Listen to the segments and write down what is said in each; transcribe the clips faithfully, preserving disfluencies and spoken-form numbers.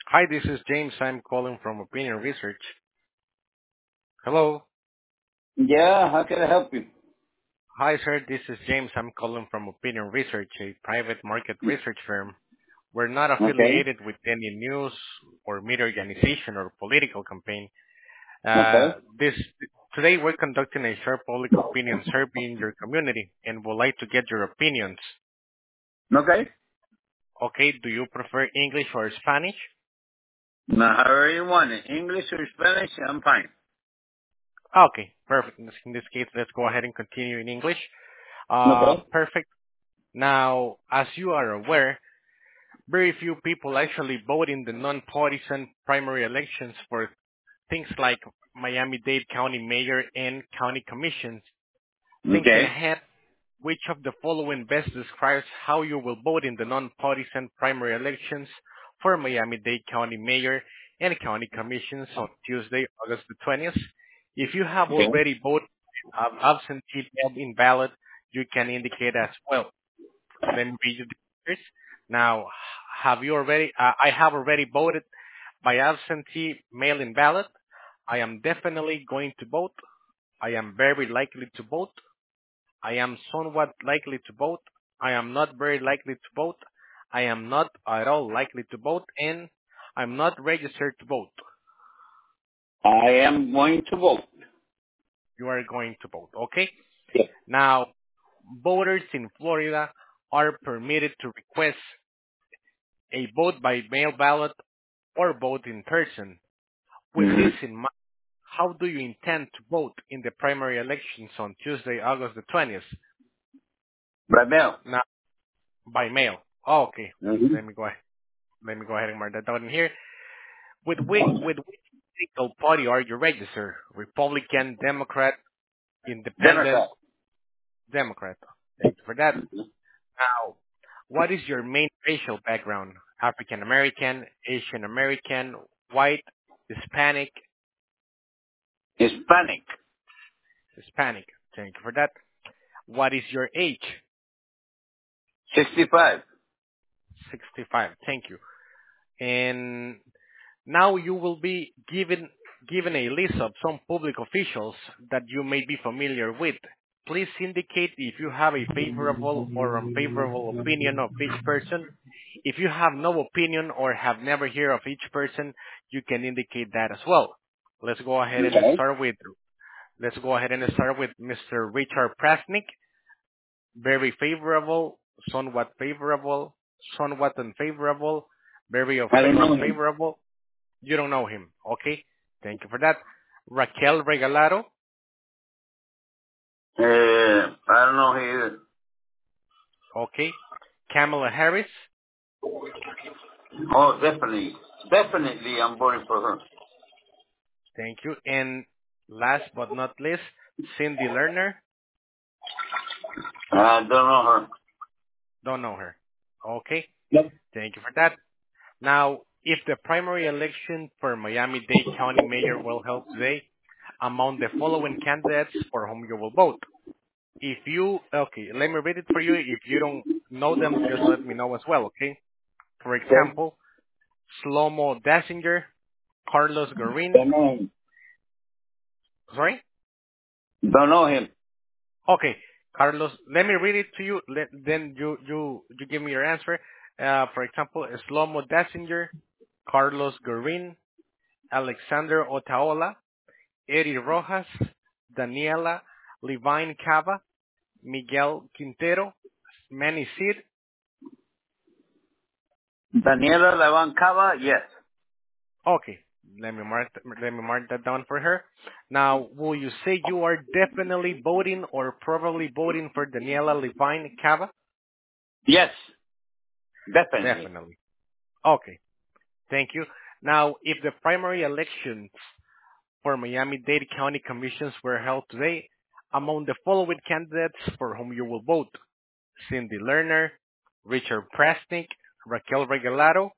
Hi, this is James. I'm calling from Opinion Research. Hello. Yeah, how can I help you? Hi, sir. This is James. I'm calling from Opinion Research, a private market research firm. We're not Okay, affiliated with any news or media organization or political campaign. Uh, okay, this Today we're conducting a short public opinion survey in your community and would like to get your opinions. okay. Okay, do you prefer English or Spanish? Now, however you want it, English or Spanish, I'm fine. Okay, perfect. In this, in this case, let's go ahead and continue in English. Uh, Okay. perfect. Now, as you are aware, very few people actually vote in the nonpartisan primary elections for things like Miami-Dade County Mayor and County Commissions. Thinking Okay. ahead, which of the following best describes how you will vote in the nonpartisan primary elections for Miami-Dade County Mayor and County Commissions on Tuesday, August the twentieth? If you have Okay. already voted uh, absentee mail-in ballot, you can indicate as well. Let me read you the answers. Now, have you already? Uh, I have already voted by absentee mail-in ballot. I am definitely going to vote. I am very likely to vote. I am somewhat likely to vote. I am not very likely to vote. I am not at all likely to vote, and I'm not registered to vote. I am going to vote. You are going to vote, okay? Yeah. Now, voters in Florida are permitted to request a vote by mail ballot or vote in person. With Mm-hmm. this in mind, how do you intend to vote in the primary elections on Tuesday, August the twentieth? Right now. Now, by mail. Oh, okay. Mm-hmm. Let me go ahead. Let me go ahead and mark that down in here. With which, with which political party are you registered? Republican, Democrat, Independent, Democrat. Democrat. Thank you for that. Now, what is your main racial background? African American, Asian American, white, Hispanic, Hispanic. Hispanic. Thank you for that. What is your age? sixty-five. sixty-five. Thank you. And now you will be given given a list of some public officials that you may be familiar with. Please indicate if you have a favorable or unfavorable opinion of each person. If you have no opinion or have never heard of each person, you can indicate that as well. Let's go ahead and Okay. start with let's go ahead and start with Mister Richard Prasnik. Very favorable, somewhat favorable, somewhat unfavorable, very I don't unfa- know him. unfavorable. You don't know him. Okay. Thank you for that. Raquel Regalado. Uh, I don't know him either. Okay. Kamala Harris. Oh, definitely. Definitely I'm voting for her. Thank you. And last but not least, Cindy Lerner. I don't know her. Don't know her. Okay. Yep. Thank you for that. Now, if the primary election for Miami-Dade County Mayor will held today, among the following candidates for whom you will vote. If you, okay, let me read it for you. If you don't know them, just let me know as well, okay? For Okay. example, Slomo Dassinger, Carlos Garin. Don't know him. Sorry? Don't know him. Okay, Carlos, let me read it to you. Let, then you, you, you give me your answer. Uh, for example, Slomo Dassinger, Carlos Garin, Alexander Otaola, Eri Rojas, Daniela Levine Cava, Miguel Quintero, Manny Sid. Daniela Lavancava, yes. Okay, let me mark let me mark that down for her. Now, will you say you are definitely voting or probably voting for Daniela Levine Cava? Yes. Definitely. Definitely. Okay, thank you. Now, if the primary elections for Miami-Dade County Commissions were held today, among the following candidates for whom you will vote: Cindy Lerner, Richard Prasnik, Raquel Regalado.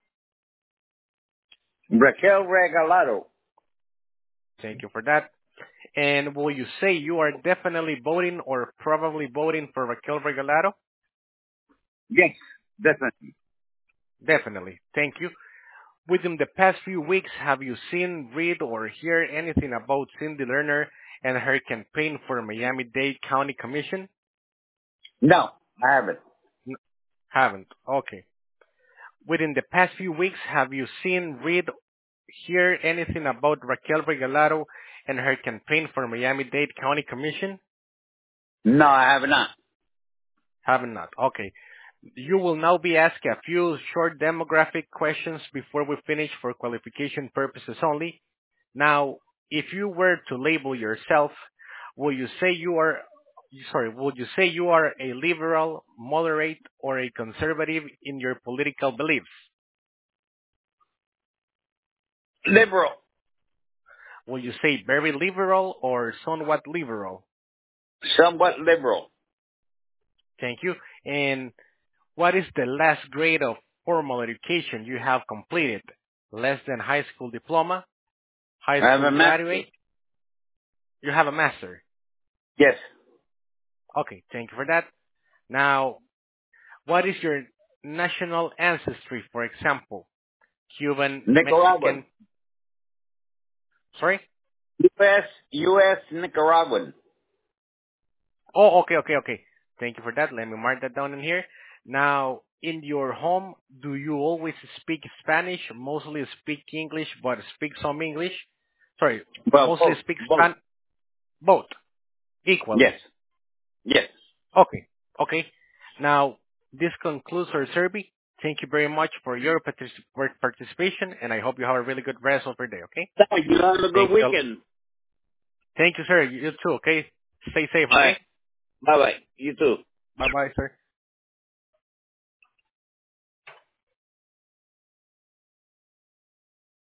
Raquel Regalado. Thank you for that. And will you say you are definitely voting or probably voting for Raquel Regalado? Yes, definitely. Definitely. Thank you. Within the past few weeks, have you seen, read, or hear anything about Cindy Lerner and her campaign for Miami-Dade County Commission? No, I haven't. N- haven't. Okay. Within the past few weeks, have you seen, read, hear anything about Raquel Regalado and her campaign for Miami-Dade County Commission? No, I have not. Have not. Okay. You will now be asked a few short demographic questions before we finish for qualification purposes only. Now, if you were to label yourself, will you say you are, sorry, would you say you are a liberal, moderate, or a conservative in your political beliefs? Liberal. Will you say very liberal or somewhat liberal? Somewhat liberal. Thank you. And what is the last grade of formal education you have completed? Less than high school diploma? High I have school a master. graduate? You have a master. Yes. Okay, thank you for that. Now, what is your national ancestry, for example? Cuban, Nicaraguan. Mexican, sorry? U S. U S. Nicaraguan. Oh, okay, okay, okay. Thank you for that. Let me mark that down in here. Now, in your home, do you always speak Spanish, mostly speak English, but speak some English? Sorry, Well, mostly both. speak Both. Spanish, both, Yes. equally. Yes. Okay, okay. Now, this concludes our survey. Thank you very much for your partic- for participation, and I hope you have a really good rest of your day, okay? Thank you. Have a good Thank you. weekend. Thank you, sir. You too, okay? Stay safe, All right. okay? Bye bye. You too. Bye-bye, sir.